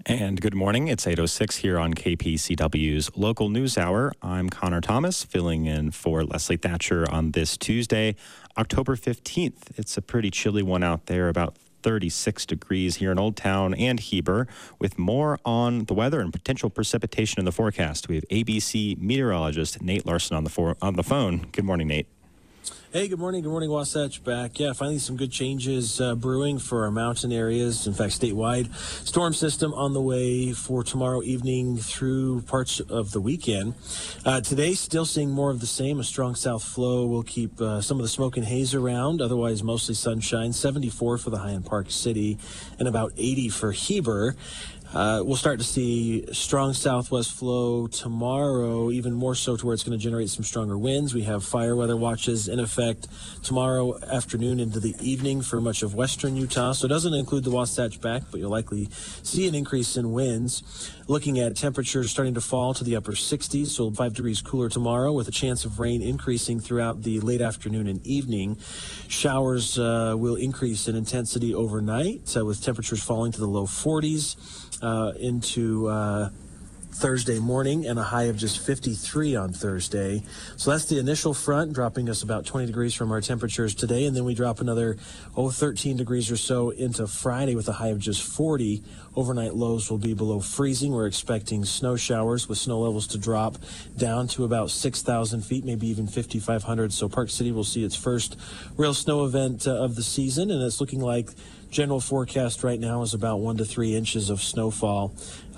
And good morning. It's 8:06 here on KPCW's Local News Hour. I'm Connor Thomas, filling in for Leslie Thatcher on this Tuesday, October 15th. It's a pretty chilly one out there, about 36 degrees here in Old Town and Heber. With more on the weather and potential precipitation in the forecast, we have ABC meteorologist Nate Larson on the phone. Good morning, Nate. Hey, good morning. Good morning, Wasatch. Back. Yeah, finally some good changes brewing for our mountain areas. In fact, statewide storm system on the way for tomorrow evening through parts of the weekend. Today, still seeing more of the same. A strong south flow will keep some of the smoke and haze around. Otherwise, mostly sunshine. 74 for the high in Park City and about 80 for Heber. We'll start to see strong southwest flow tomorrow, even more so to where it's going to generate some stronger winds. We have fire weather watches in effect tomorrow afternoon into the evening for much of western Utah. So it doesn't include the Wasatch back, but you'll likely see an increase in winds. Looking at temperatures starting to fall to the upper 60s, so 5 degrees cooler tomorrow with a chance of rain increasing throughout the late afternoon and evening. Showers will increase in intensity overnight with temperatures falling to the low 40s. Into Thursday morning and a high of just 53 on Thursday. So that's the initial front, dropping us about 20 degrees from our temperatures today. And then we drop another 13 degrees or so into Friday with a high of just 40. Overnight lows will be below freezing. We're expecting snow showers with snow levels to drop down to about 6,000 feet, maybe even 5,500. So Park City will see its first real snow event of the season, and it's looking like general forecast right now is about 1 to 3 inches of snowfall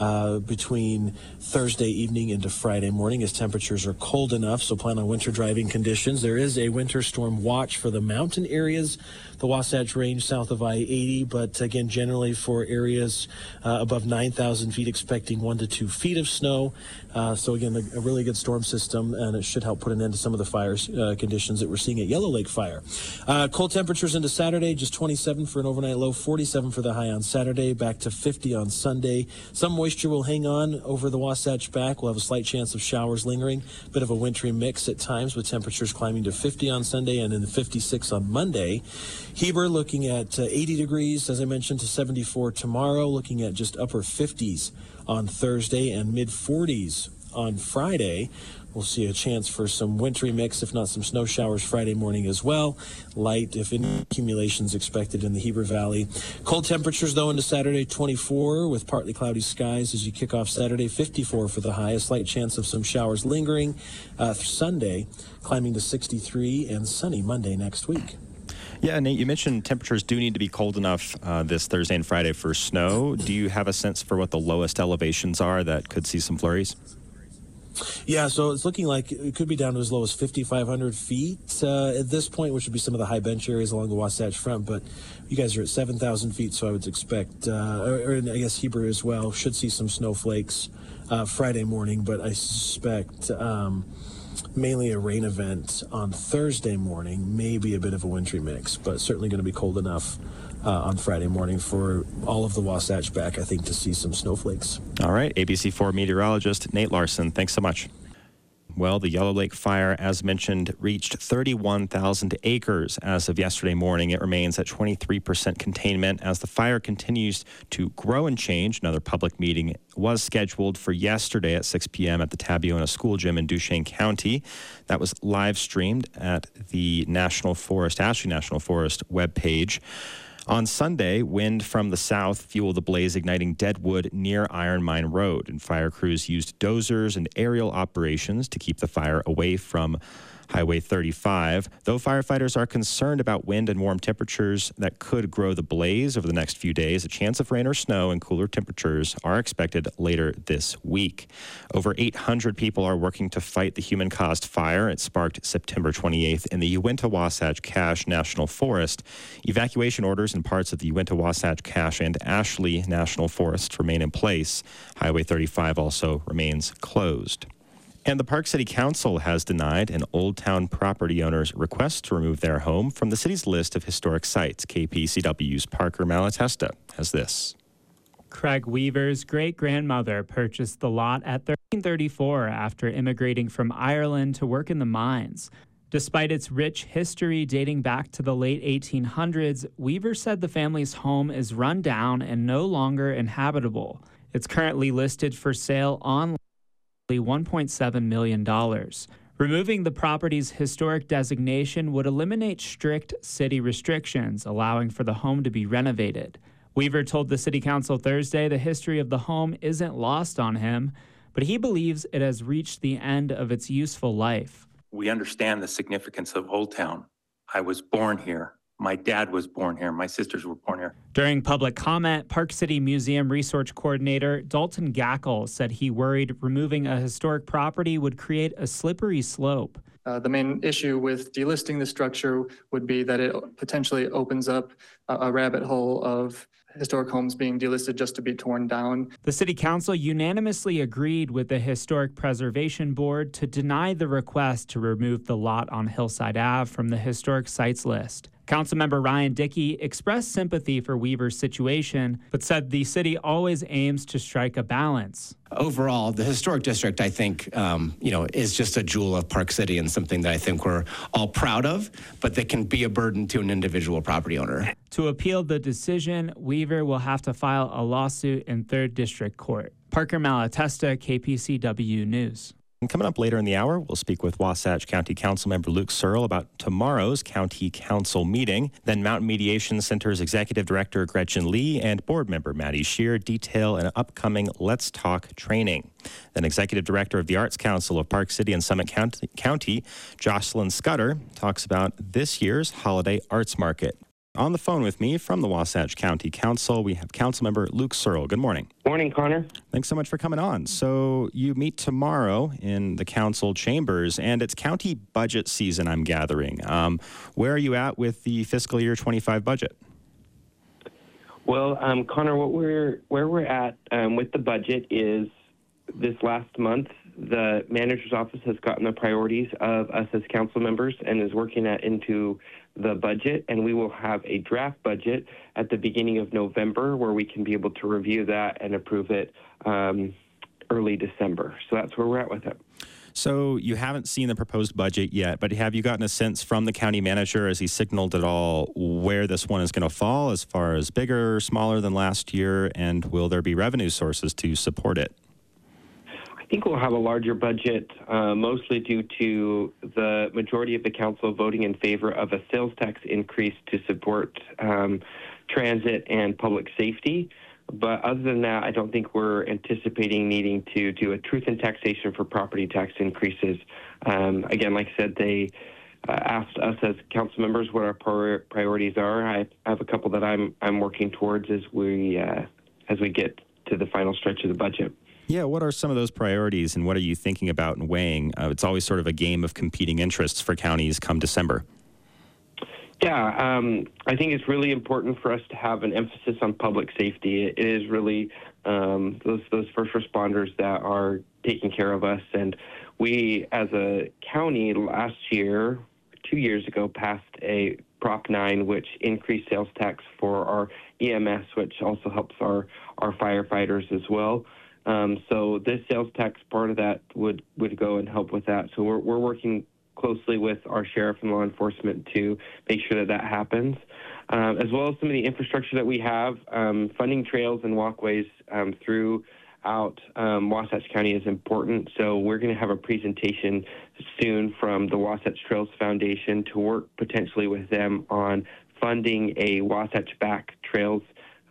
between Thursday evening into Friday morning as temperatures are cold enough, so plan on winter driving conditions. There is a winter storm watch for the mountain areas, the Wasatch Range south of I-80, but again, generally for areas above 9,000 feet, expecting 1 to 2 feet of snow. So again, a really good storm system, and it should help put an end to some of the fires conditions that we're seeing at Yellow Lake Fire. Cold temperatures into Saturday, just 27 for an overnight low, 47 for the high on Saturday, back to 50 on Sunday. Some moisture will hang on over the Wasatch back. We'll have a slight chance of showers lingering, bit of a wintry mix at times with temperatures climbing to 50 on Sunday and then 56 on Monday. Heber looking at 80 degrees, as I mentioned, to 74 tomorrow, looking at just upper 50s on Thursday and mid 40s on Friday. We'll see a chance for some wintry mix, if not some snow showers Friday morning as well. Light, if any, accumulations expected in the Heber Valley. Cold temperatures, though, into Saturday, 24 with partly cloudy skies as you kick off Saturday, 54 for the high. A slight chance of some showers lingering. Sunday, climbing to 63 and sunny Monday next week. Yeah, Nate, you mentioned temperatures do need to be cold enough this Thursday and Friday for snow. Do you have a sense for what the lowest elevations are that could see some flurries? Yeah, so it's looking like it could be down to as low as 5,500 feet at this point, which would be some of the high bench areas along the Wasatch Front. But you guys are at 7,000 feet, so I would expect, or I guess Heber as well, should see some snowflakes Friday morning. But I suspect mainly a rain event on Thursday morning, maybe a bit of a wintry mix, but certainly going to be cold enough on Friday morning for all of the Wasatch back, I think, to see some snowflakes. All right, ABC4 meteorologist Nate Larson, thanks so much. Well, the Yellow Lake Fire, as mentioned, reached 31,000 acres as of yesterday morning. It remains at 23% containment as the fire continues to grow and change. Another public meeting was scheduled for yesterday at 6 p.m. at the Tabiona School Gym in Duchesne County. That was live streamed at the National Forest, Ashley National Forest webpage. On Sunday, wind from the south fueled the blaze, igniting dead wood near Iron Mine Road, and fire crews used dozers and aerial operations to keep the fire away from Highway 35. Though firefighters are concerned about wind and warm temperatures that could grow the blaze over the next few days, a chance of rain or snow and cooler temperatures are expected later this week. Over 800 people are working to fight the human-caused fire. It sparked September 28th in the Uinta-Wasatch Cache National Forest. Evacuation orders in parts of the Uinta-Wasatch Cache and Ashley National Forest remain in place. Highway 35 also remains closed. And the Park City Council has denied an Old Town property owner's request to remove their home from the city's list of historic sites. KPCW's Parker Malatesta has this. Craig Weaver's great-grandmother purchased the lot at 1334 after immigrating from Ireland to work in the mines. Despite its rich history dating back to the late 1800s, Weaver said the family's home is run down and no longer inhabitable. It's currently listed for sale online for $1.7 million. Removing the property's historic designation would eliminate strict city restrictions, allowing for the home to be renovated. Weaver told the City Council Thursday the history of the home isn't lost on him, but he believes it has reached the end of its useful life. We understand the significance of Old Town. I was born here. My dad was born here. My sisters were born here. During public comment, Park City Museum Research Coordinator Dalton Gackle said he worried removing a historic property would create a slippery slope. The main issue with delisting the structure would be that it potentially opens up a rabbit hole of historic homes being delisted just to be torn down. The City Council unanimously agreed with the Historic Preservation Board to deny the request to remove the lot on Hillside Ave from the historic sites list. Councilmember Ryan Dickey expressed sympathy for Weaver's situation, but said the city always aims to strike a balance. Overall, the historic district, I think, is just a jewel of Park City and something that I think we're all proud of, but that can be a burden to an individual property owner. To appeal the decision, Weaver will have to file a lawsuit in 3rd District Court. Parker Malatesta, KPCW News. And coming up later in the hour, we'll speak with Wasatch County Councilmember Luke Searle about tomorrow's County Council meeting. Then Mountain Mediation Center's Executive Director Gretchen Lee and Board Member Maddie Shear detail an upcoming Let's Talk training. Then Executive Director of the Arts Council of Park City and Summit County, Jocelyn Scudder, talks about this year's holiday arts market. On the phone with me from the Wasatch County Council, we have Councilmember Luke Searle. Good morning. Morning, Connor. Thanks so much for coming on. So you meet tomorrow in the council chambers, and it's county budget season, I'm gathering. Where are you at with the fiscal year 25 budget? Well, Connor, where we're at with the budget is this last month, the manager's office has gotten the priorities of us as council members and is working that into the budget, and we will have a draft budget at the beginning of November where we can be able to review that and approve it early December. So that's where we're at with it. So you haven't seen the proposed budget yet, but have you gotten a sense from the county manager, as he signaled at all, where this one is going to fall as far as bigger, smaller than last year, and will there be revenue sources to support it? I think we'll have a larger budget, mostly due to the majority of the council voting in favor of a sales tax increase to support transit and public safety. But other than that, I don't think we're anticipating needing to do a truth in taxation for property tax increases. Again, like I said, they asked us as council members what our priorities are. I have a couple that I'm working towards as we get to the final stretch of the budget. Yeah, what are some of those priorities, and what are you thinking about and weighing? It's always sort of a game of competing interests for counties come December. Yeah, I think it's really important for us to have an emphasis on public safety. It is really those first responders that are taking care of us. And we, as a county, last year, 2 years ago, passed a Prop 9, which increased sales tax for our EMS, which also helps our firefighters as well. So this sales tax, part of that would go and help with that. So we're working closely with our sheriff and law enforcement to make sure that happens, as well as some of the infrastructure that we have. Funding trails and walkways throughout Wasatch County is important. So we're going to have a presentation soon from the Wasatch Trails Foundation to work potentially with them on funding a Wasatch Back Trails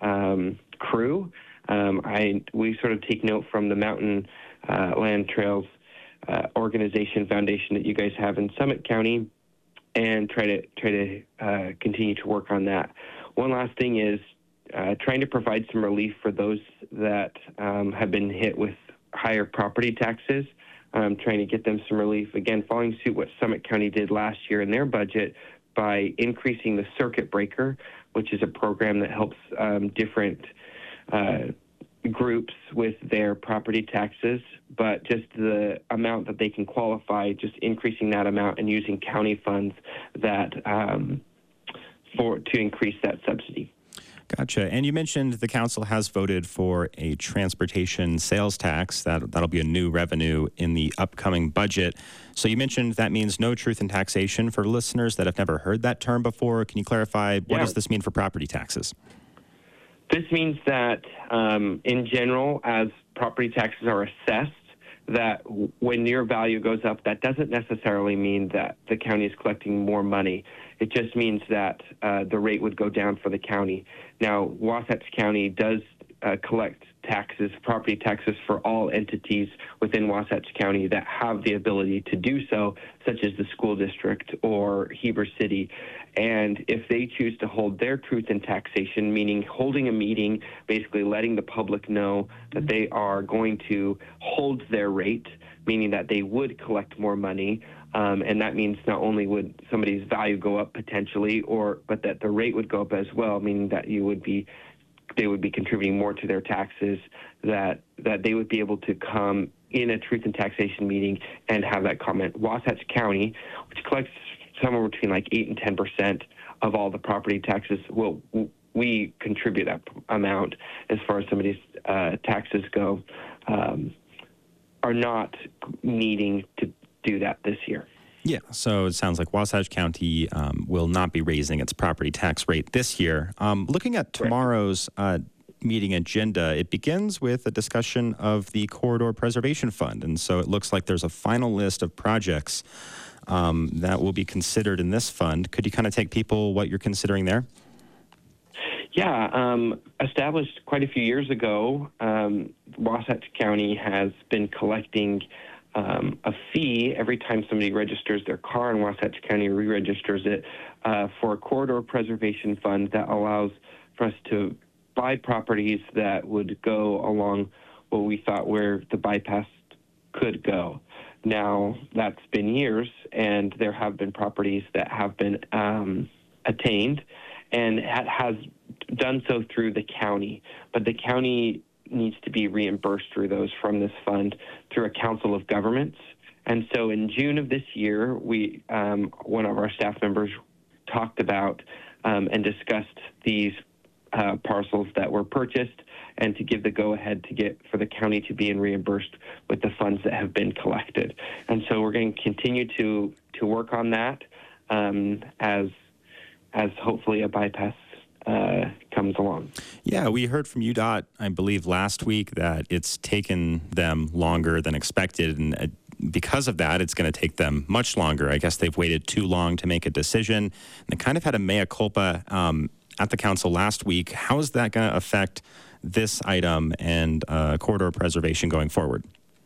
crew. We sort of take note from the Mountain Land Trails organization foundation that you guys have in Summit County, and try to continue to work on that. One last thing is trying to provide some relief for those that have been hit with higher property taxes. Trying to get them some relief. Again, following suit what Summit County did last year in their budget by increasing the circuit breaker, which is a program that helps different groups with their property taxes, but just the amount that they can qualify, just increasing that amount and using county funds that to increase that subsidy. Gotcha. And you mentioned the council has voted for a transportation sales tax. That'll be a new revenue in the upcoming budget. So you mentioned that means no truth in taxation. For listeners that have never heard that term before, can you clarify what does this mean for property taxes? This means that, in general, as property taxes are assessed, that when your value goes up, that doesn't necessarily mean that the county is collecting more money. It just means that the rate would go down for the county. Now, Wasatch County does collect taxes, property taxes for all entities within Wasatch County that have the ability to do so, such as the school district or Heber City. And if they choose to hold their truth in taxation, meaning holding a meeting, basically letting the public know that they are going to hold their rate, meaning that they would collect more money, and that means not only would somebody's value go up potentially, but that the rate would go up as well, meaning that they would be contributing more to their taxes, that they would be able to come in a truth and taxation meeting and have that comment. Wasatch County, which collects somewhere between like 8 and 10% of all the property taxes, we contribute that amount as far as somebody's taxes go, are not needing to do that this year. Yeah, so it sounds like Wasatch County will not be raising its property tax rate this year. Looking at tomorrow's meeting agenda, it begins with a discussion of the Corridor Preservation Fund. And so it looks like there's a final list of projects that will be considered in this fund. Could you kind of take people what you're considering there? Yeah, established quite a few years ago, Wasatch County has been collecting a fee every time somebody registers their car, and Wasatch County re-registers it for a corridor preservation fund that allows for us to buy properties that would go along what we thought where the bypass could go. Now, that's been years, and there have been properties that have been attained, and has done so through the county. But the county needs to be reimbursed through those from this fund through a council of governments. And so in June of this year, we one of our staff members talked about and discussed these parcels that were purchased, and to give the go-ahead for the county to be reimbursed with the funds that have been collected. And so we're going to continue to work on that as hopefully a bypass comes along. Yeah, we heard from UDOT, I believe, last week that it's taken them longer than expected, and because of that, it's going to take them much longer. I guess they've waited too long to make a decision, and they kind of had a mea culpa at the council last week. How is that going to affect this item and corridor preservation going forward?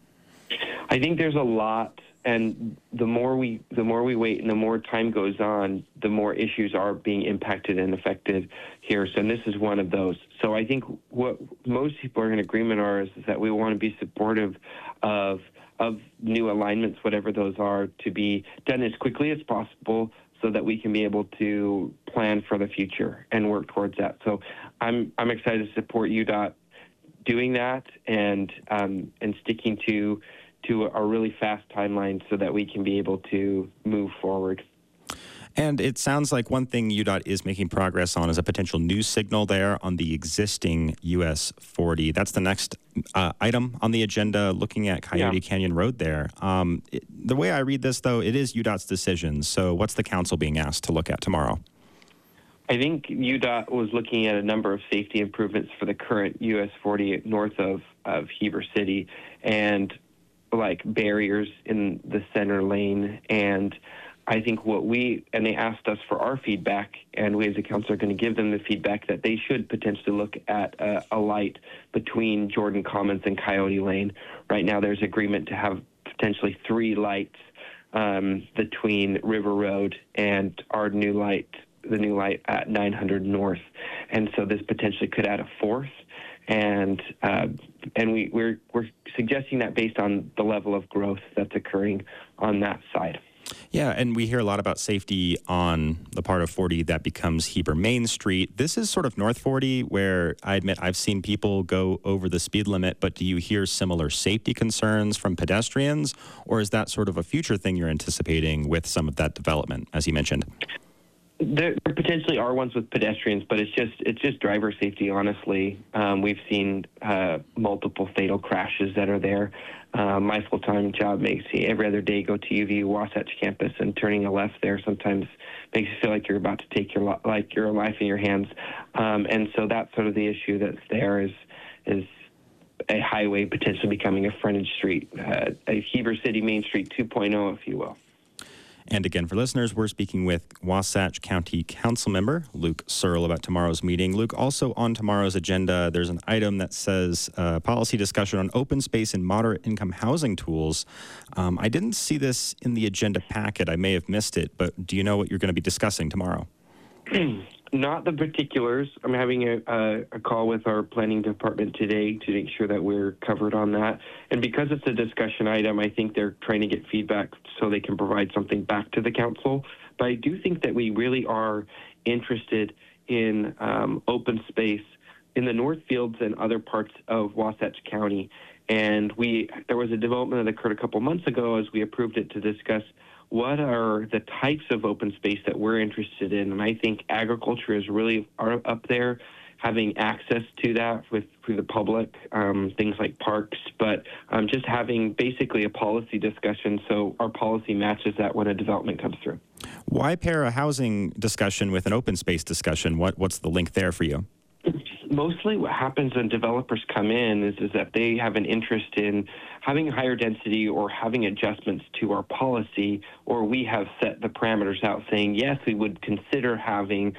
I think there's a lot, and the more we wait and the more time goes on, the more issues are being impacted and affected here. So this is one of those. So I think what most people are in agreement is that we want to be supportive of new alignments, whatever those are, to be done as quickly as possible, so that we can be able to plan for the future and work towards that. So I'm excited to support UDOT doing that and sticking to a really fast timeline so that we can be able to move forward. And it sounds like one thing UDOT is making progress on is a potential new signal there on the existing US 40. That's the next item on the agenda, looking at Coyote Canyon Road there. The way I read this, though, it is UDOT's decision. So what's the council being asked to look at tomorrow? I think UDOT was looking at a number of safety improvements for the current US 40 north of Heber City, and like barriers in the center lane. And I think they asked us for our feedback, and we as a council are going to give them the feedback that they should potentially look at a light between Jordan Commons and Coyote Lane. Right now there's agreement to have potentially 3 lights between River Road and our new light, the new light at 900 North. And so this potentially could add a 4th. And we're suggesting that based on the level of growth that's occurring on that side. Yeah, and we hear a lot about safety on the part of 40 that becomes Heber Main Street. This is sort of North 40, where I admit I've seen people go over the speed limit, but do you hear similar safety concerns from pedestrians, or is that sort of a future thing you're anticipating with some of that development, as you mentioned? There potentially are ones with pedestrians, but it's just driver safety. Honestly, we've seen multiple fatal crashes that are there. My full-time job makes me every other day go to UVU Wasatch campus, and turning a left there sometimes makes you feel like you're about to take your life in your hands. And so that's sort of the issue that's there is a highway potentially becoming a frontage street, a Heber City Main Street 2.0, if you will. And again, for listeners, we're speaking with Wasatch County Council member Luke Searle about tomorrow's meeting. Luke, also on tomorrow's agenda, there's an item that says policy discussion on open space and moderate income housing tools. I didn't see this in the agenda packet. I may have missed it, but do you know what you're going to be discussing tomorrow? Not the particulars. I'm having a call with our planning department today to make sure that we're covered on that. And because it's a discussion item, I think they're trying to get feedback so they can provide something back to the council. But I do think that we really are interested in open space in the Northfields and other parts of Wasatch County. And there was a development that occurred a couple months ago as we approved it to discuss what are the types of open space that we're interested in. And I think agriculture is really up there, having access to that through the public, things like parks, but just having basically a policy discussion so our policy matches that when a development comes through. Why pair a housing discussion with an open space discussion? What's the link there for you? Mostly what happens when developers come in is that they have an interest in having higher density or having adjustments to our policy, or we have set the parameters out saying, yes, we would consider having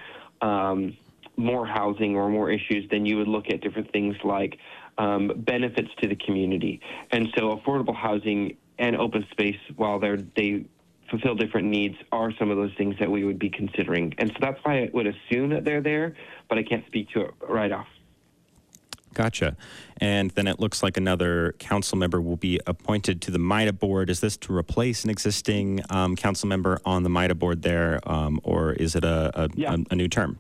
more housing or more issues. Then you would look at different things like benefits to the community. And so affordable housing and open space, while they fulfill different needs, are some of those things that we would be considering. And so that's why I would assume that they're there, but I can't speak to it right off. Gotcha. And then it looks like another council member will be appointed to the MIDA board. Is this to replace an existing council member on the MIDA board there, or is it a new term?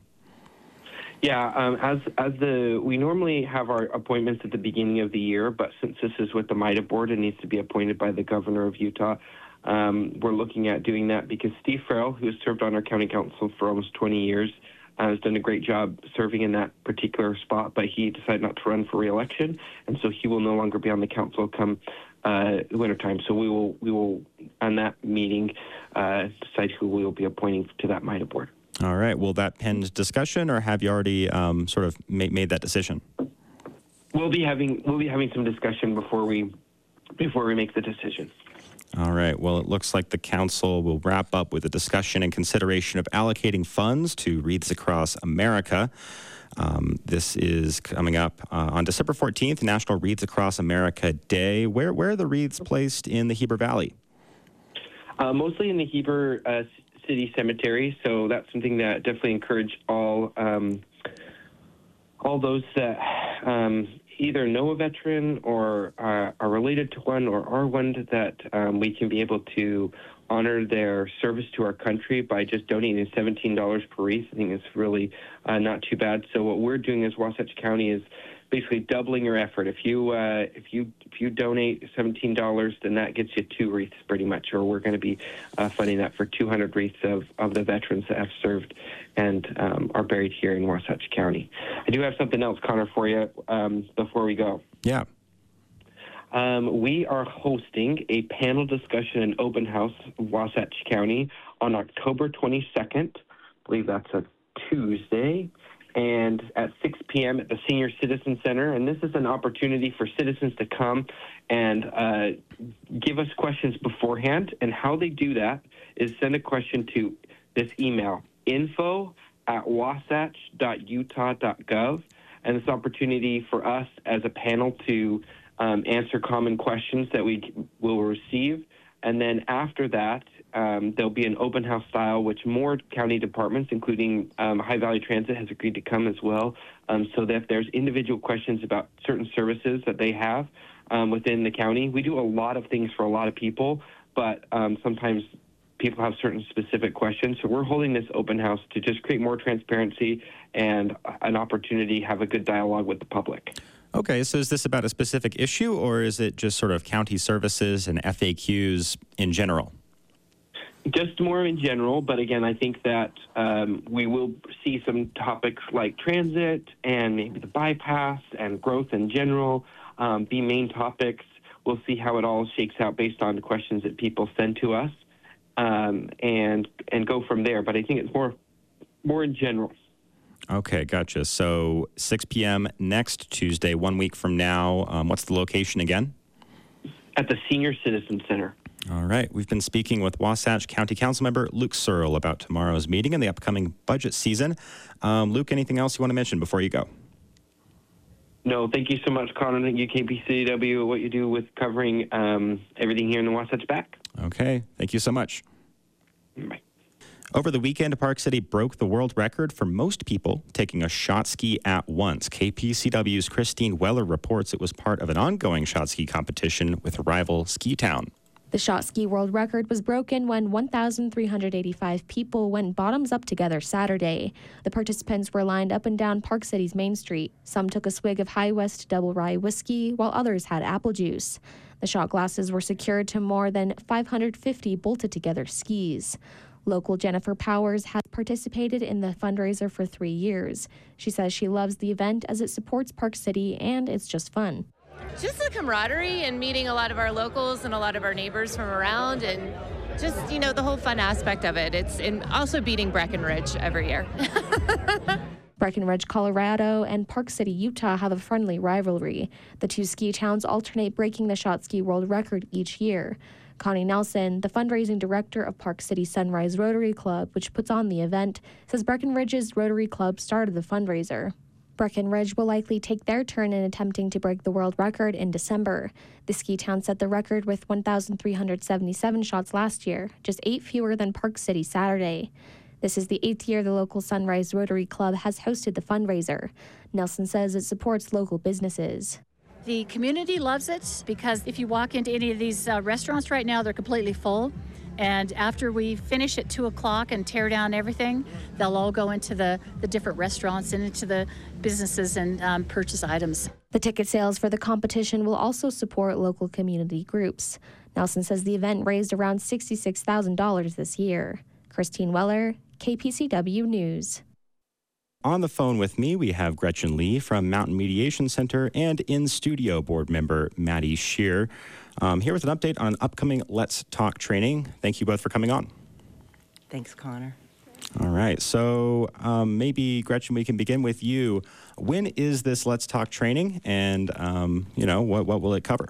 Yeah, we normally have our appointments at the beginning of the year, but since this is with the MIDA board, it needs to be appointed by the governor of Utah. We're looking at doing that because Steve Farrell, who has served on our county council for almost 20 years, has done a great job serving in that particular spot, but he decided not to run for re-election, and so he will no longer be on the council come wintertime. So we will on that meeting decide who we will be appointing to that MIDA board. All right. Will that pend discussion, or have you already sort of made that decision? We'll be having some discussion before we make the decision. All right. Well, it looks like the council will wrap up with a discussion and consideration of allocating funds to Wreaths Across America. This is coming up on December 14th, National Wreaths Across America Day. Where are the wreaths placed in the Heber Valley? Mostly in the Heber City Cemetery. So that's something that definitely encourage all those that either know a veteran or are related to one or are one, that we can be able to honor their service to our country by just donating $17 per wreath. I think it's really not too bad. So what we're doing as Wasatch County is basically doubling your effort. If you donate $17, then that gets you 2 wreaths pretty much, or we're going to be funding that for 200 wreaths of the veterans that have served and are buried here in Wasatch County. I do have something else, Connor, for you before we go. Yeah. We are hosting a panel discussion and open house in Wasatch County on October 22nd. I believe that's a Tuesday. And at 6 p.m. at the Senior Citizen Center. And this is an opportunity for citizens to come and give us questions beforehand. And how they do that is send a question to this email, info@wasatch.utah.gov. And this opportunity for us as a panel to answer common questions that we will receive. And then after that, there'll be an open house style, which more county departments, including High Valley Transit, has agreed to come as well. So that if there's individual questions about certain services that they have within the county, we do a lot of things for a lot of people, but sometimes people have certain specific questions. So we're holding this open house to just create more transparency and an opportunity to have a good dialogue with the public. Okay, so is this about a specific issue, or is it just sort of county services and FAQs in general? Just more in general, but again, I think that we will see some topics like transit and maybe the bypass and growth in general be main topics. We'll see how it all shakes out based on the questions that people send to us, and go from there. But I think it's more in general. Okay, gotcha. So 6 p.m. next Tuesday, 1 week from now. What's the location again? At the Senior Citizen Center. All right. We've been speaking with Wasatch County Council member Luke Searle about tomorrow's meeting and the upcoming budget season. Luke, anything else you want to mention before you go? No, thank you so much, Connor. Thank you, KPCW, what you do with covering everything here in the Wasatch Back. Okay. Thank you so much. Bye. Over the weekend, Park City broke the world record for most people taking a shot ski at once. KPCW's Christine Weller reports it was part of an ongoing shot ski competition with rival Ski Town. The shot ski world record was broken when 1,385 people went bottoms up together Saturday. The participants were lined up and down Park City's Main Street. Some took a swig of High West Double Rye whiskey, while others had apple juice. The shot glasses were secured to more than 550 bolted together skis. Local Jennifer Powers has participated in the fundraiser for 3 years. She says she loves the event as it supports Park City and it's just fun. Just the camaraderie and meeting a lot of our locals and a lot of our neighbors from around, and just, the whole fun aspect of it. It's also beating Breckenridge every year. Breckenridge, Colorado, and Park City, Utah have a friendly rivalry. The two ski towns alternate breaking the shot ski world record each year. Connie Nelson, the fundraising director of Park City Sunrise Rotary Club, which puts on the event, says Breckenridge's Rotary Club started the fundraiser. Breckenridge will likely take their turn in attempting to break the world record in December. The ski town set the record with 1,377 shots last year, just 8 fewer than Park City Saturday. This is the 8th year the local Sunrise Rotary Club has hosted the fundraiser. Nelson says it supports local businesses. The community loves it because if you walk into any of these restaurants right now, they're completely full. And after we finish at 2 o'clock and tear down everything, they'll all go into the different restaurants and into the businesses and purchase items. The ticket sales for the competition will also support local community groups. Nelson says the event raised around $66,000 this year. Christine Weller, KPCW News. On the phone with me, we have Gretchen Lee from Mountain Mediation Center and in-studio board member Maddie Shear. Here with an update on an upcoming Let's Talk training. Thank you both for coming on. Thanks, Connor. All right. So maybe, Gretchen, we can begin with you. When is this Let's Talk training, and, what will it cover?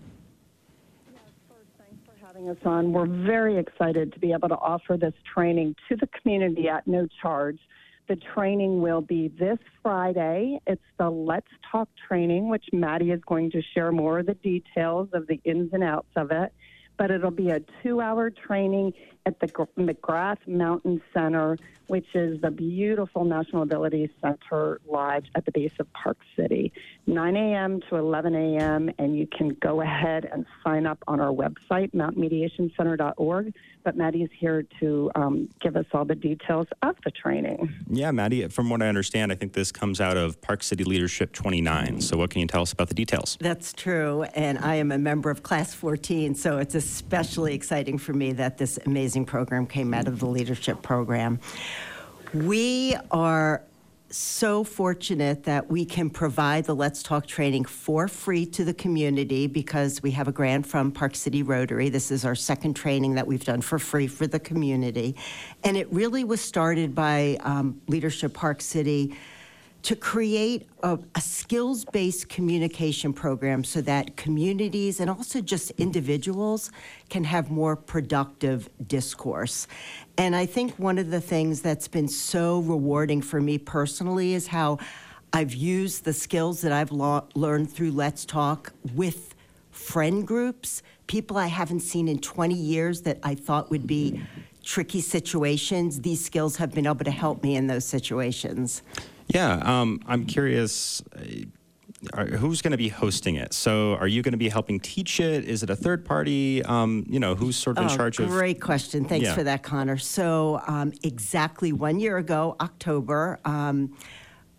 Thanks for having us on. We're very excited to be able to offer this training to the community at no charge. The training will be this Friday. It's the Let's Talk training, which Maddie is going to share more of the details of the ins and outs of it. But it'll be a 2-hour training at the McGrath Mountain Center, which is the beautiful National Ability Center Lodge at the base of Park City, 9 a.m. to 11 a.m., and you can go ahead and sign up on our website, mountainmediationcenter.org. But Maddie is here to give us all the details of the training. Yeah, Maddie, from what I understand, I think this comes out of Park City Leadership 29. So what can you tell us about the details? That's true, and I am a member of Class 14, so it's especially exciting for me that this amazing program came out of the leadership program. We are so fortunate that we can provide the Let's Talk training for free to the community because we have a grant from Park City Rotary. This is our second training that we've done for free for the community. And it really was started by Leadership Park City to create a skills-based communication program so that communities and also just individuals can have more productive discourse. And I think one of the things that's been so rewarding for me personally is how I've used the skills that I've learned through Let's Talk with friend groups, people I haven't seen in 20 years that I thought would be tricky situations. These skills have been able to help me in those situations. Yeah, I'm curious, who's going to be hosting it? So are you going to be helping teach it? Is it a third party? Who's sort of in charge of? Great question. Thanks for that, Connor. So exactly 1 year ago, October,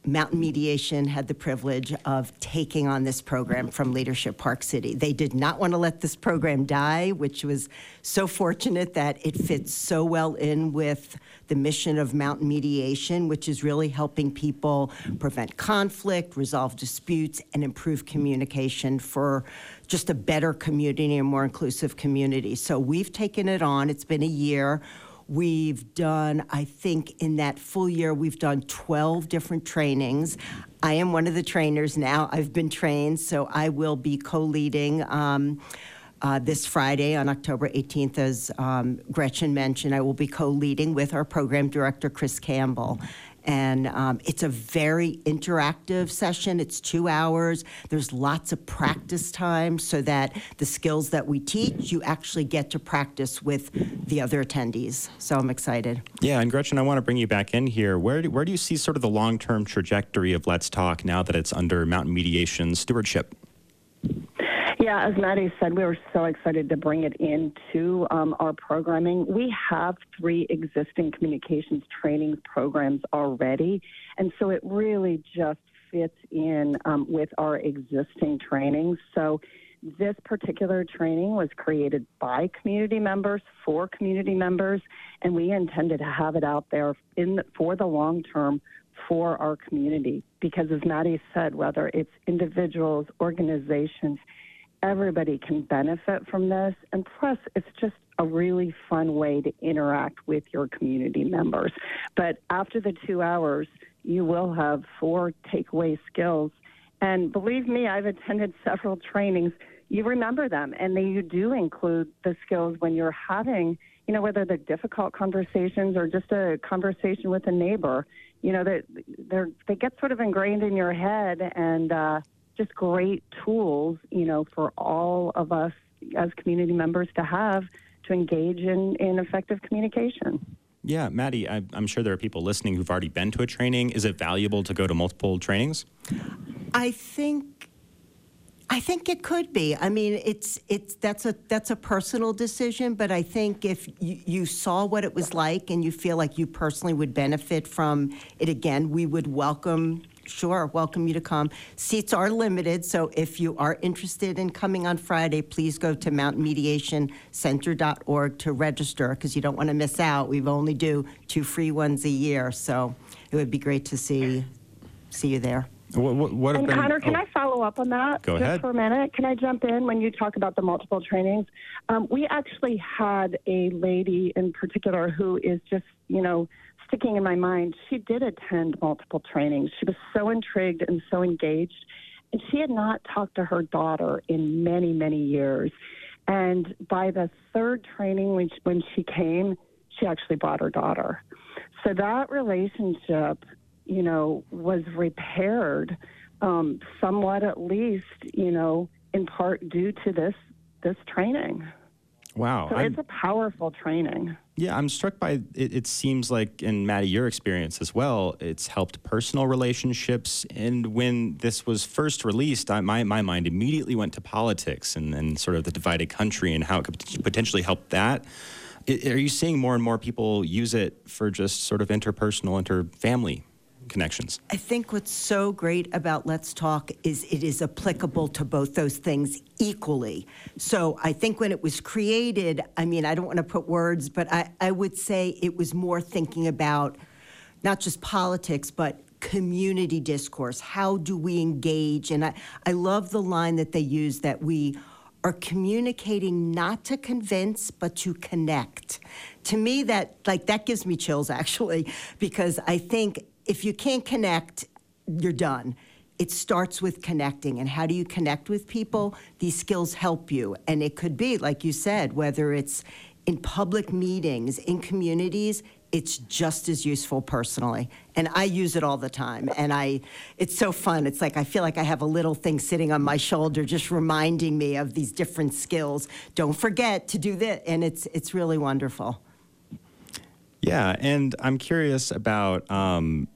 Mountain Mediation had the privilege of taking on this program from Leadership Park City. They did not want to let this program die, which was so fortunate that it fits so well in with the mission of Mountain Mediation, which is really helping people prevent conflict, resolve disputes, and improve communication for just a better community and more inclusive community. So we've taken it on. It's been a year. We've done, I think in that full year, we've done 12 different trainings. I am one of the trainers now. I've been trained, so I will be co-leading this Friday on October 18th, as Gretchen mentioned. I will be co-leading with our program director, Chris Campbell. And it's a very interactive session. It's 2 hours. There's lots of practice time so that the skills that we teach, you actually get to practice with the other attendees. So I'm excited. Yeah, and Gretchen, I want to bring you back in here. Where do you see sort of the long-term trajectory of Let's Talk now that it's under Mountain Mediation stewardship? Yeah, as Maddie said, we were so excited to bring it into our programming. We have 3 existing communications training programs already, and so it really just fits in with our existing trainings. So this particular training was created by community members for community members, and we intended to have it out there for the long term for our community, because as Maddie said, whether it's individuals, organizations, everybody can benefit from this, and plus it's just a really fun way to interact with your community members. But after the 2 hours, you will have 4 takeaway skills, and believe me, I've attended several trainings. You remember them, and you do include the skills when you're having, whether they're difficult conversations or just a conversation with a neighbor, they get sort of ingrained in your head, and just great tools, for all of us as community members to have to engage in effective communication. Yeah, Maddie, I'm sure there are people listening who've already been to a training. Is it valuable to go to multiple trainings? I think it could be. I mean, that's a personal decision, but I think if you saw what it was like and you feel like you personally would benefit from it again, we would welcome you to come. Seats are limited, so if you are interested in coming on Friday, please go to mountainmediationcenter.org to register, because you don't want to miss out. We only do 2 free ones a year, so it would be great to see you there. And Connor, can I follow up on that ahead. For a minute? Can I jump in when you talk about the multiple trainings? We actually had a lady in particular who is just, sticking in my mind. She did attend multiple trainings. She was so intrigued and so engaged, and she had not talked to her daughter in many, many years. And by the 3rd training, when she came, she actually brought her daughter. So that relationship, was repaired somewhat, at least, in part due to this training. Wow. So it's a powerful training. Yeah, I'm struck by it. It seems like, and Maddie, your experience as well, it's helped personal relationships. And when this was first released, my mind immediately went to politics and sort of the divided country and how it could potentially help that. Are you seeing more and more people use it for just sort of interpersonal, interfamily connections? I think what's so great about Let's Talk is it is applicable to both those things equally. So I think when it was created, I don't want to put words, but I would say it was more thinking about not just politics, but community discourse. How do we engage? And I love the line that they use, that we are communicating not to convince, but to connect. To me, that gives me chills, actually, because I think if you can't connect, you're done. It starts with connecting. And how do you connect with people? These skills help you. And it could be, like you said, whether it's in public meetings, in communities, it's just as useful personally. And I use it all the time. And it's so fun. It's like I feel like I have a little thing sitting on my shoulder just reminding me of these different skills. Don't forget to do this. And it's really wonderful. Yeah, and I'm curious about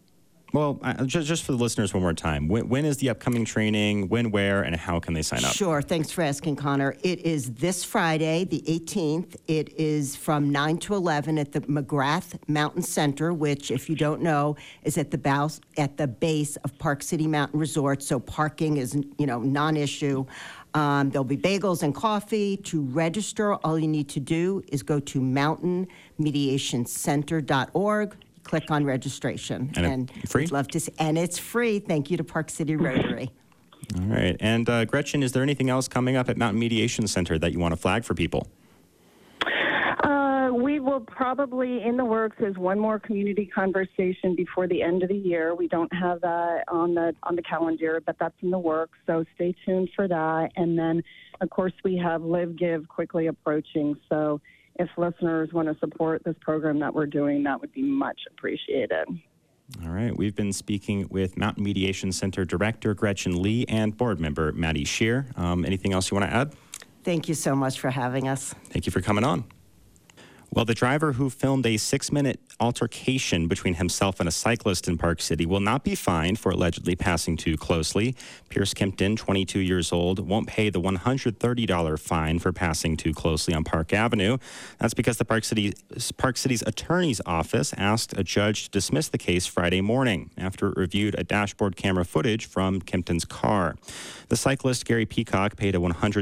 Well, just for the listeners one more time, when is the upcoming training, when, where, and how can they sign up? Sure. Thanks for asking, Connor. It is this Friday, the 18th. It is from 9 to 11 at the McGrath Mountain Center, which, if you don't know, is at the base of Park City Mountain Resort, so parking is, non-issue. There'll be bagels and coffee. To register, all you need to do is go to mountainmediationcenter.org. Click on registration. And free? I'd love to see, and it's free. Thank you to Park City Rotary. All right. And Gretchen, is there anything else coming up at Mountain Mediation Center that you want to flag for people? We will probably, in the works, is one more community conversation before the end of the year. We don't have that on the calendar, but that's in the works, so stay tuned for that. And then, of course, we have Live Give quickly approaching, so if listeners want to support this program that we're doing, that would be much appreciated. All right. We've been speaking with Mountain Mediation Center Director Gretchen Lee and board member Maddie Shear. Anything else you want to add? Thank you so much for having us. Thank you for coming on. Well, the driver who filmed a 6-minute altercation between himself and a cyclist in Park City will not be fined for allegedly passing too closely. Pierce Kimpton, 22 years old, won't pay the $130 fine for passing too closely on Park Avenue. That's because the Park City's attorney's office asked a judge to dismiss the case Friday morning after it reviewed a dashboard camera footage from Kimpton's car. The cyclist, Gary Peacock, paid a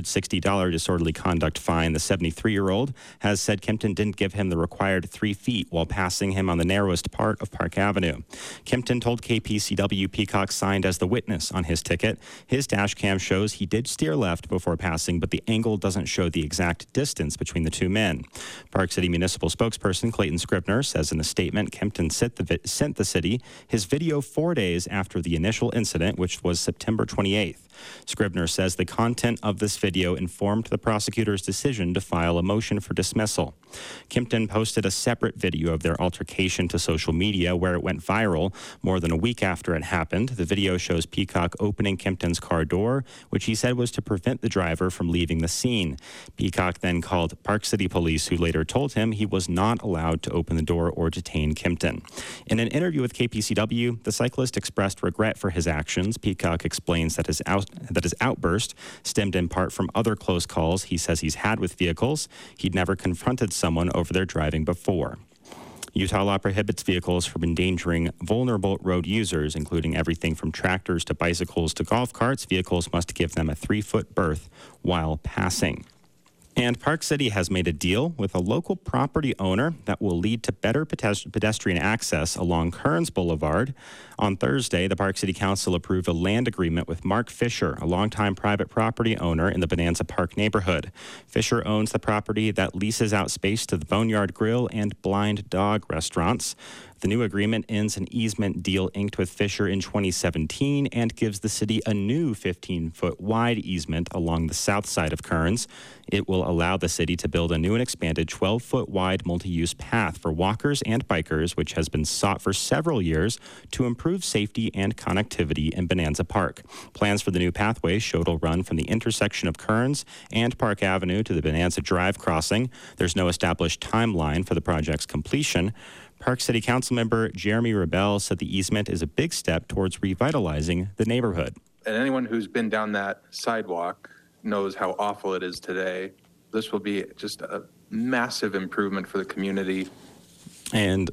$160 disorderly conduct fine. The 73-year-old has said Kimpton didn't give him the required 3 feet while passing him on the narrowest part of Park Avenue. Kimpton told KPCW Peacock signed as the witness on his ticket. His dash cam shows he did steer left before passing, but the angle doesn't show the exact distance between the two men. Park City Municipal spokesperson Clayton Scribner says in a statement Kimpton sent the city his video 4 days after the initial incident, which was September 28th. Scribner says the content of this video informed the prosecutor's decision to file a motion for dismissal. Kimpton posted a separate video of their altercation to social media where it went viral more than a week after it happened. The video shows Peacock opening Kimpton's car door, which he said was to prevent the driver from leaving the scene. Peacock then called Park City police, who later told him he was not allowed to open the door or detain Kimpton. In an interview with KPCW, the cyclist expressed regret for his actions. Peacock explains that his outburst stemmed in part from other close calls he says he's had with vehicles. He'd never confronted someone over their driving before. Utah law prohibits vehicles from endangering vulnerable road users, including everything from tractors to bicycles to golf carts. Vehicles must give them a 3-foot berth while passing. And Park City has made a deal with a local property owner that will lead to better pedestrian access along Kearns Boulevard. On Thursday, the Park City Council approved a land agreement with Mark Fisher, a longtime private property owner in the Bonanza Park neighborhood. Fisher owns the property that leases out space to the Boneyard Grill and Blind Dog restaurants. The new agreement ends an easement deal inked with Fisher in 2017 and gives the city a new 15-foot wide easement along the south side of Kearns. It will allow the city to build a new and expanded 12-foot wide multi-use path for walkers and bikers, which has been sought for several years to improve safety and connectivity in Bonanza Park. Plans for the new pathway show it'll run from the intersection of Kearns and Park Avenue to the Bonanza Drive crossing. There's no established timeline for the project's completion. Park City Council member Jeremy Rebell said the easement is a big step towards revitalizing the neighborhood. And anyone who's been down that sidewalk knows how awful it is today. This will be just a massive improvement for the community. And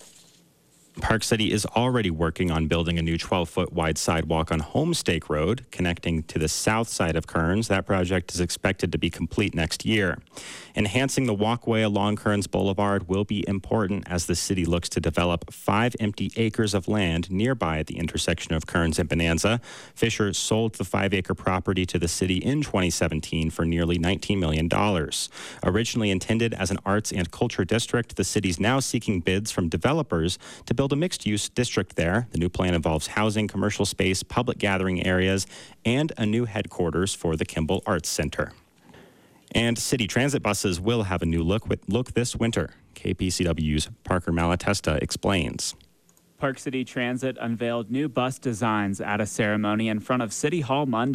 Park City is already working on building a new 12-foot wide sidewalk on Homestake Road connecting to the south side of Kearns. That project is expected to be complete next year. Enhancing the walkway along Kearns Boulevard will be important as the city looks to develop 5 empty acres of land nearby at the intersection of Kearns and Bonanza. Fisher sold the 5-acre property to the city in 2017 for nearly $19 million. Originally intended as an arts and culture district, the city's now seeking bids from developers to build a mixed-use district there. The new plan involves housing, commercial space, public gathering areas, and a new headquarters for the Kimball Arts Center. And city transit buses will have a new look this winter. KPCW's Parker Malatesta explains. Park City Transit unveiled new bus designs at a ceremony in front of City Hall Monday.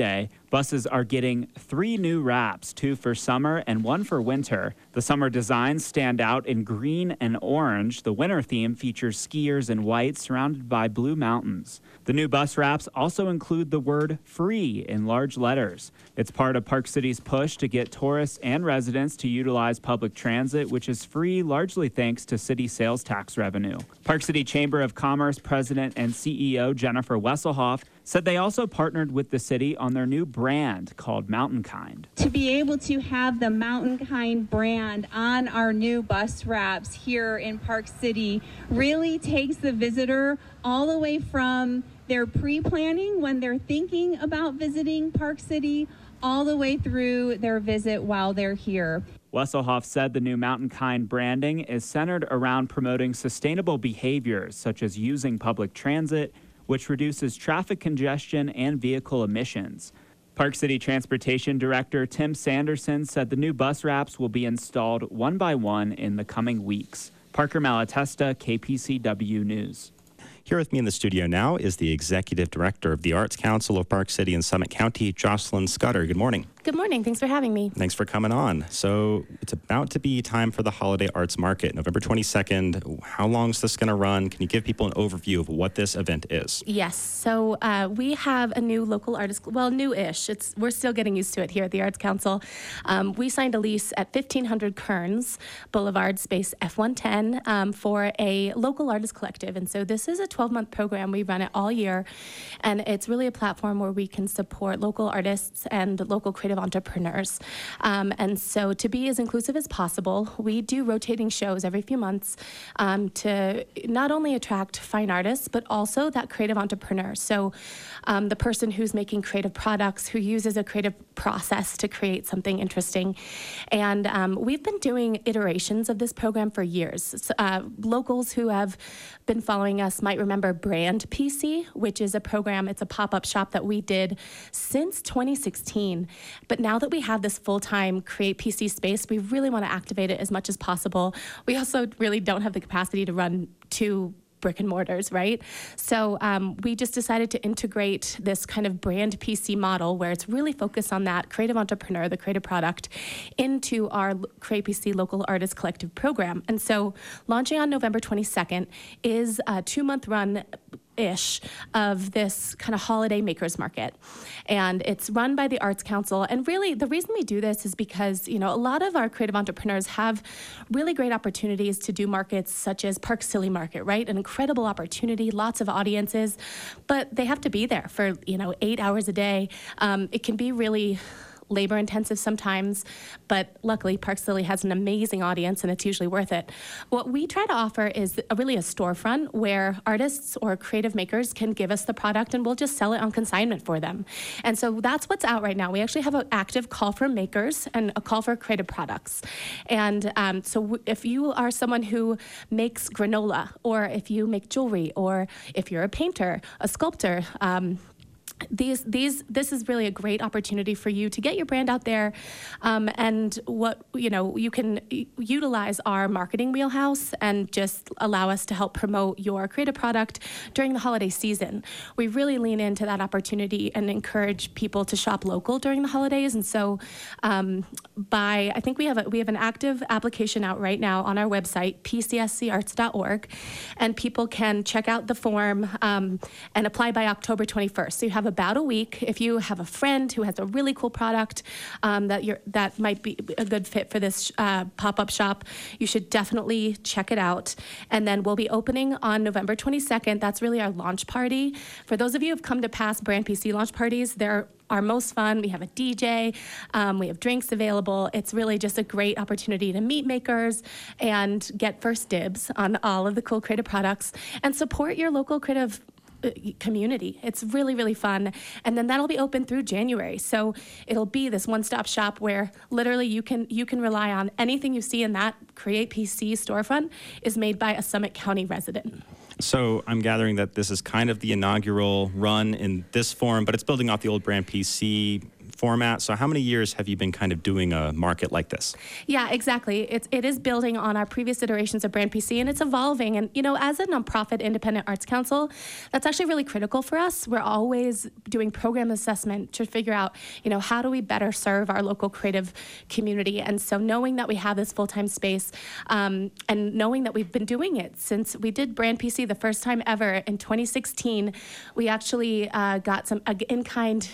Buses are getting 3 new wraps, 2 for summer and 1 for winter. The summer designs stand out in green and orange. The winter theme features skiers in white surrounded by blue mountains. The new bus wraps also include the word free in large letters. It's part of Park City's push to get tourists and residents to utilize public transit, which is free largely thanks to city sales tax revenue. Park City Chamber of Commerce President and CEO Jennifer Wesselhoff said they also partnered with the city on their new brand called Mountainkind. To be able to have the Mountainkind brand on our new bus wraps here in Park City really takes the visitor all the way from their pre-planning when they're thinking about visiting Park City all the way through their visit while they're here. Wesselhoff said the new Mountainkind branding is centered around promoting sustainable behaviors such as using public transit, which reduces traffic congestion and vehicle emissions. Park City Transportation Director Tim Sanderson said the new bus wraps will be installed one by one in the coming weeks. Parker Malatesta, KPCW News. Here with me in the studio now is the Executive Director of the Arts Council of Park City and Summit County, Jocelyn Scudder. Good morning. Good morning. Thanks for having me. Thanks for coming on. So it's about to be time for the Holiday Arts Market, November 22nd. How long is this going to run? Can you give people an overview of what this event is? Yes. So we have a new local artist, well, new-ish. We're still getting used to it here at the Arts Council. We signed a lease at 1500 Kearns Boulevard, space F110, for a local artist collective. And so this is a 12-month program. We run it all year. And it's really a platform where we can support local artists and local creative entrepreneurs. And so to be as inclusive as possible, we do rotating shows every few months to not only attract fine artists, but also that creative entrepreneur. So the person who's making creative products, who uses a creative process to create something interesting. And we've been doing iterations of this program for years. Locals who have been following us might remember Brand PC, which is a program, it's a pop-up shop that we did since 2016. But now that we have this full-time Create PC space, we really want to activate it as much as possible. We also really don't have the capacity to run 2 brick and mortars, right? So we just decided to integrate this kind of Brand PC model where it's really focused on that creative entrepreneur, the creative product, into our Create PC Local Artist Collective program. And so launching on November 22nd is a 2-month run of this kind of holiday makers market. And it's run by the Arts Council. And really the reason we do this is because, you know, a lot of our creative entrepreneurs have really great opportunities to do markets such as Park Silly Market, right? An incredible opportunity, lots of audiences, but they have to be there for, 8 hours a day. It can be really labor intensive sometimes, but luckily Park Silly has an amazing audience and it's usually worth it. What we try to offer is really a storefront where artists or creative makers can give us the product and we'll just sell it on consignment for them. And so that's what's out right now. We actually have an active call for makers and a call for creative products. And so if you are someone who makes granola, or if you make jewelry, or if you're a painter, a sculptor, this is really a great opportunity for you to get your brand out there, and you can utilize our marketing wheelhouse and just allow us to help promote your creative product during the holiday season. We really lean into that opportunity and encourage people to shop local during the holidays. And so I think we have an active application out right now on our website, pcscarts.org, and people can check out the form and apply by October 21st. So you have about a week. If you have a friend who has a really cool product that might be a good fit for this pop-up shop, you should definitely check it out. And then we'll be opening on November 22nd. That's really our launch party. For those of you who've come to past Brand PC launch parties, they're our most fun. We have a DJ, we have drinks available. It's really just a great opportunity to meet makers and get first dibs on all of the cool creative products and support your local creative community. It's really, really fun. And then that'll be open through January. So it'll be this one-stop shop where literally you can rely on anything you see in that Create PC storefront is made by a Summit County resident. So I'm gathering that this is kind of the inaugural run in this form, but it's building off the old Brand PC format. So how many years have you been kind of doing a market like this? Yeah, exactly. It is building on our previous iterations of Brand PC, and it's evolving. And, as a nonprofit independent arts council, that's actually really critical for us. We're always doing program assessment to figure out, how do we better serve our local creative community? And so knowing that we have this full-time space and knowing that we've been doing it since we did Brand PC the first time ever in 2016, we actually got some in-kind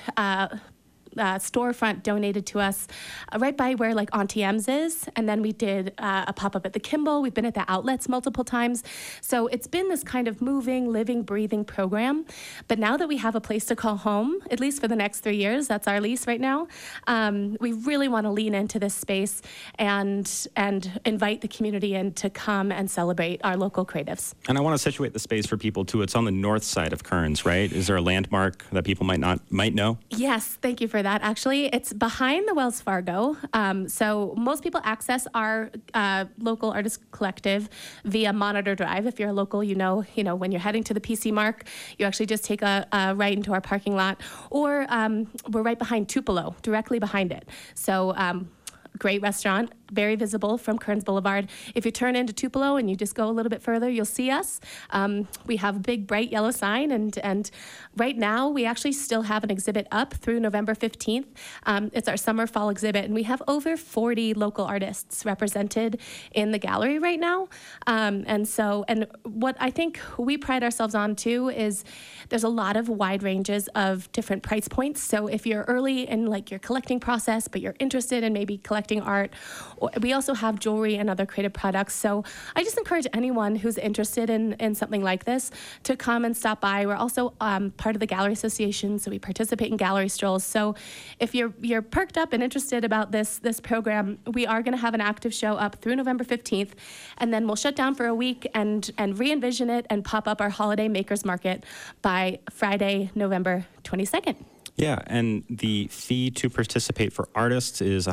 storefront donated to us right by where like Auntie M's is. And then we did a pop-up at the Kimball. We've been at the outlets multiple times. So it's been this kind of moving, living, breathing program. But now that we have a place to call home, at least for the next 3 years, that's our lease right now, we really want to lean into this space and invite the community in to come and celebrate our local creatives. And I want to situate the space for people too. It's on the north side of Kearns, right? Is there a landmark that people might know? Yes, thank you for that. Actually, it's behind the Wells Fargo. So most people access our local artist collective via Monitor Drive. If you're a local, when you're heading to the PC Mark, you actually just take a right into our parking lot, or we're right behind Tupelo, directly behind it. So great restaurant, very visible from Kearns Boulevard. If you turn into Tupelo and you just go a little bit further, you'll see us. We have a big, bright yellow sign, and right now we actually still have an exhibit up through November 15th. It's our summer fall exhibit, and we have over 40 local artists represented in the gallery right now. And what I think we pride ourselves on too is there's a lot of wide ranges of different price points. So if you're early in like your collecting process, but you're interested in maybe collecting art, we also have jewelry and other creative products. So I just encourage anyone who's interested in something like this to come and stop by. We're also part of the Gallery Association, so we participate in gallery strolls. So if you're perked up and interested about this program, we are going to have an active show up through November 15th, and then we'll shut down for a week and re-envision it and pop up our holiday makers market by Friday, November 22nd. Yeah, and the fee to participate for artists is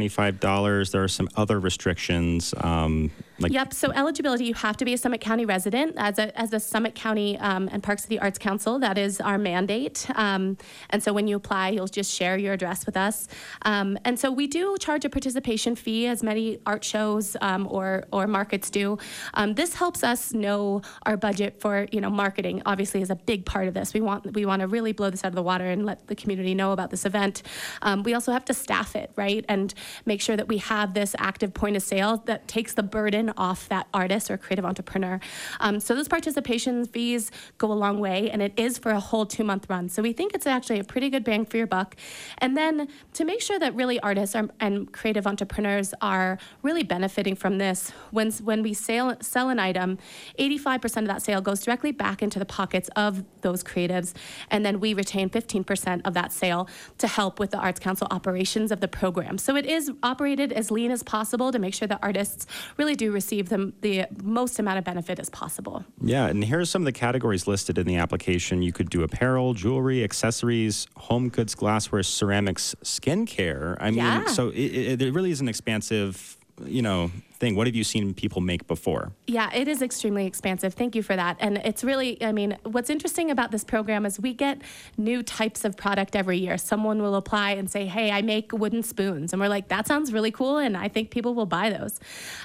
$125. There are some other restrictions. Yep, so eligibility, you have to be a Summit County resident. As a Summit County and Park City Arts Council, that is our mandate. And so when you apply, you'll just share your address with us. And so we do charge a participation fee, as many art shows or markets do. This helps us know our budget for marketing. Obviously, is a big part of this. We want to really blow this out of the water and let the community know about this event. We also have to staff it, right, and make sure that we have this active point of sale that takes the burden off that artist or creative entrepreneur. So those participation fees go a long way, and it is for a whole 2-month run. So we think it's actually a pretty good bang for your buck. And then to make sure that really artists and creative entrepreneurs are really benefiting from this, when we sell an item, 85% of that sale goes directly back into the pockets of those creatives, and then we retain 15% of that sale to help with the Arts Council operations of the program. So it is operated as lean as possible to make sure that artists really do receive the most amount of benefit as possible. Yeah, and here's some of the categories listed in the application. You could do apparel, jewelry, accessories, home goods, glassware, ceramics, skincare. I mean, so it really is an expansive, thing. What have you seen people make before? Yeah, it is extremely expansive. Thank you for that. And it's really, what's interesting about this program is we get new types of product every year. Someone will apply and say, hey, I make wooden spoons. And we're like, that sounds really cool, and I think people will buy those.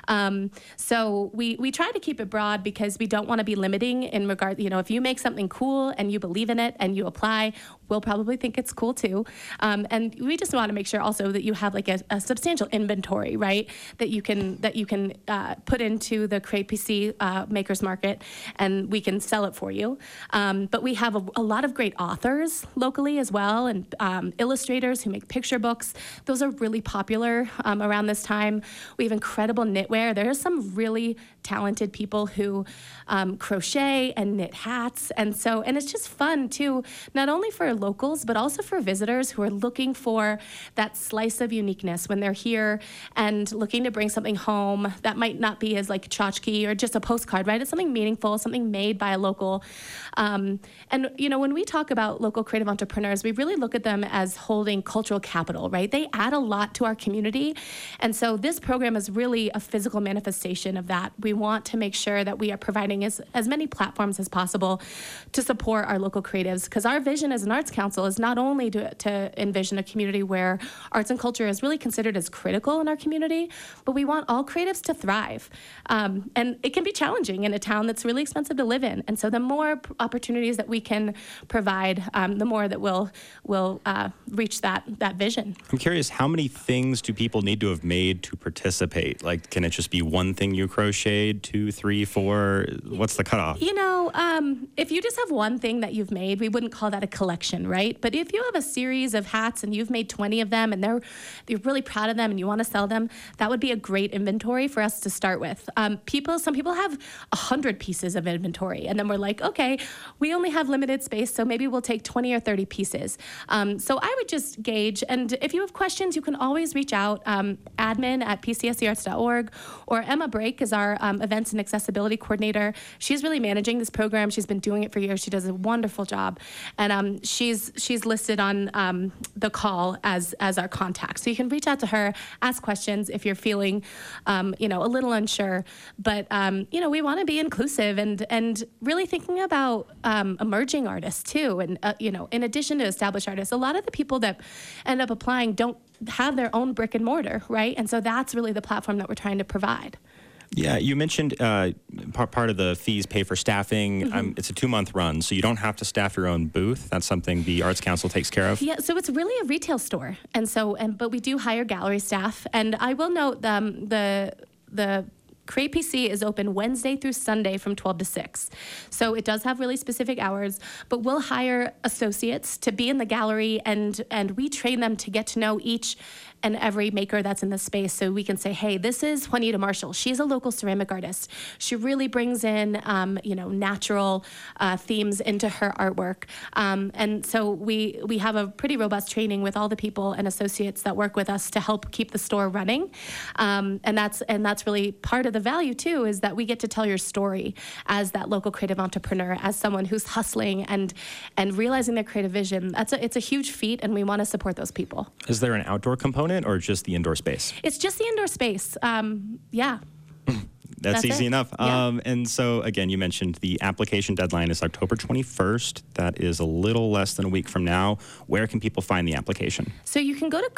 So we try to keep it broad because we don't want to be limiting in regard, if you make something cool and you believe in it and you apply, we'll probably think it's cool too. And we just want to make sure also that you have like a substantial inventory, right? That you can put into the Create PC Makers Market, and we can sell it for you. But we have a lot of great authors locally as well, and illustrators who make picture books. Those are really popular around this time. We have incredible knitwear. There are some really talented people who crochet and knit hats, and it's just fun too, not only for locals but also for visitors who are looking for that slice of uniqueness when they're here and looking to bring something home home that might not be as like tchotchke or just a postcard, right? It's something meaningful, something made by a local. And, you know, when we talk about local creative entrepreneurs, we really look at them as holding cultural capital, right? They add a lot to our community. And so this program is really a physical manifestation of that. We want to make sure that we are providing as many platforms as possible to support our local creatives, because our vision as an arts council is not only to envision a community where arts and culture is really considered as critical in our community, but we want all creatives to thrive. And it can be challenging in a town that's really expensive to live in. And so the more opportunities that we can provide, the more that we'll reach that vision. I'm curious, how many things do people need to have made to participate? Like, can it just be one thing you crocheted, 2, 3, 4? What's the cutoff? You know, if you just have one thing that you've made, we wouldn't call that a collection, right? But if you have a series of hats and you've made 20 of them and you're really proud of them and you want to sell them, that would be a great inventory for us to start with. Some people have 100 pieces of inventory, and then we're like, okay, we only have limited space, so maybe we'll take 20 or 30 pieces. So I would just gauge, and if you have questions, you can always reach out, admin@pcscarts.org, or Emma Brake is our events and accessibility coordinator. She's really managing this program. She's been doing it for years. She does a wonderful job, and she's listed on the call as our contact. So you can reach out to her, ask questions if you're feeling, a little unsure. But we want to be inclusive and really thinking about emerging artists too. And in addition to established artists, a lot of the people that end up applying don't have their own brick and mortar, right? And so that's really the platform that we're trying to provide. Yeah, you mentioned part of the fees pay for staffing. Mm-hmm. It's a 2-month run, so you don't have to staff your own booth. That's something the Arts Council takes care of. Yeah, so it's really a retail store, but we do hire gallery staff. And I will note the Create PC is open Wednesday through Sunday from 12 to 6. So it does have really specific hours, but we'll hire associates to be in the gallery, and we train them to get to know each and every maker that's in the space. So we can say, hey, this is Juanita Marshall. She's a local ceramic artist. She really brings in, natural themes into her artwork. And so we have a pretty robust training with all the people and associates that work with us to help keep the store running. And that's really part of the value too, is that we get to tell your story as that local creative entrepreneur, as someone who's hustling and realizing their creative vision. It's a huge feat, and we want to support those people. Is there an outdoor component or just the indoor space? It's just the indoor space. Yeah. That's easy enough. Yeah. And so, again, you mentioned the application deadline is October 21st. That is a little less than a week from now. Where can people find the application? So you can go to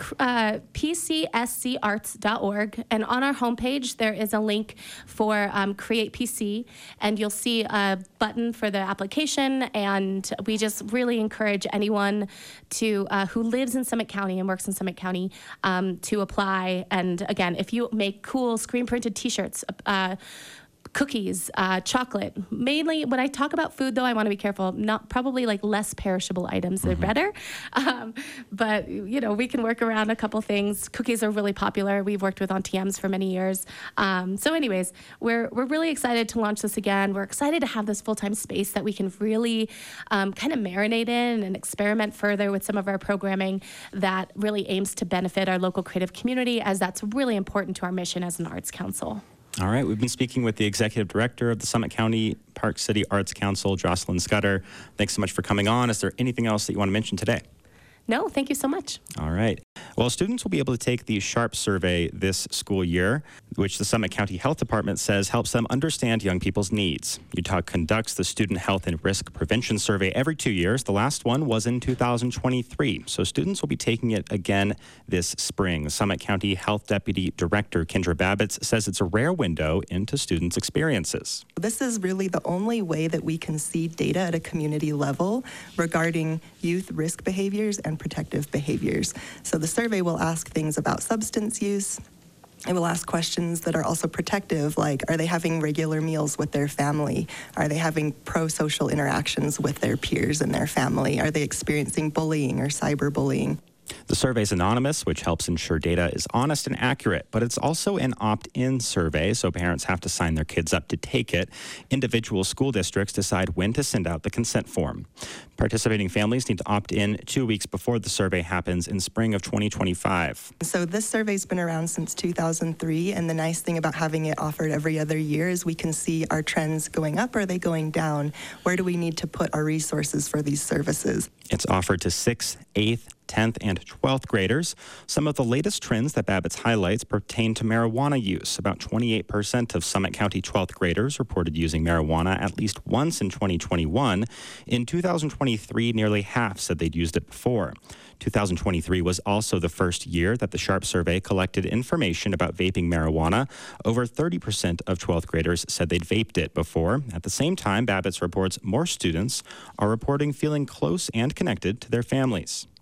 pcscarts.org, and on our homepage, there is a link for Create PC, and you'll see a button for the application. And we just really encourage anyone to who lives in Summit County and works in Summit County to apply. And again, if you make cool screen-printed T-shirts, cookies, chocolate. Mainly, when I talk about food, though, I want to be careful. Not probably like less perishable items are better. But we can work around a couple things. Cookies are really popular. We've worked with Auntie M's for many years. So, anyways, we're really excited to launch this again. We're excited to have this full-time space that we can really kind of marinate in and experiment further with some of our programming that really aims to benefit our local creative community, as that's really important to our mission as an arts council. All right, we've been speaking with the Executive Director of the Summit County Park City Arts Council, Jocelyn Scudder. Thanks so much for coming on. Is there anything else that you want to mention today? No, thank you so much. All right. Well, students will be able to take the SHARP survey this school year, which the Summit County Health Department says helps them understand young people's needs. Utah conducts the Student Health and Risk Prevention Survey every 2 years. The last one was in 2023. So students will be taking it again this spring. Summit County Health Deputy Director Kendra Babbitts says it's a rare window into students' experiences. This is really the only way that we can see data at a community level regarding youth risk behaviors and protective behaviors. So the survey will ask things about substance use. It will ask questions that are also protective, like, are they having regular meals with their family? Are they having pro-social interactions with their peers and their family? Are they experiencing bullying or cyberbullying? The survey is anonymous, which helps ensure data is honest and accurate, but it's also an opt-in survey, so parents have to sign their kids up to take it. Individual school districts decide when to send out the consent form. Participating families need to opt in 2 weeks before the survey happens in spring of 2025. So this survey's been around since 2003, and the nice thing about having it offered every other year is we can see our trends going up or are they going down? Where do we need to put our resources for these services? It's offered to 6th, 8th, 10th, and 12th graders. Some of the latest trends that Babbitt's highlights pertain to marijuana use. About 28% of Summit County 12th graders reported using marijuana at least once in 2021. In 2023, nearly half said they'd used it before. 2023 was also the first year that the Sharp survey collected information about vaping marijuana. Over 30% of 12th graders said they'd vaped it before. At the same time, Babbitt's reports more students are reporting feeling close and connected to their families.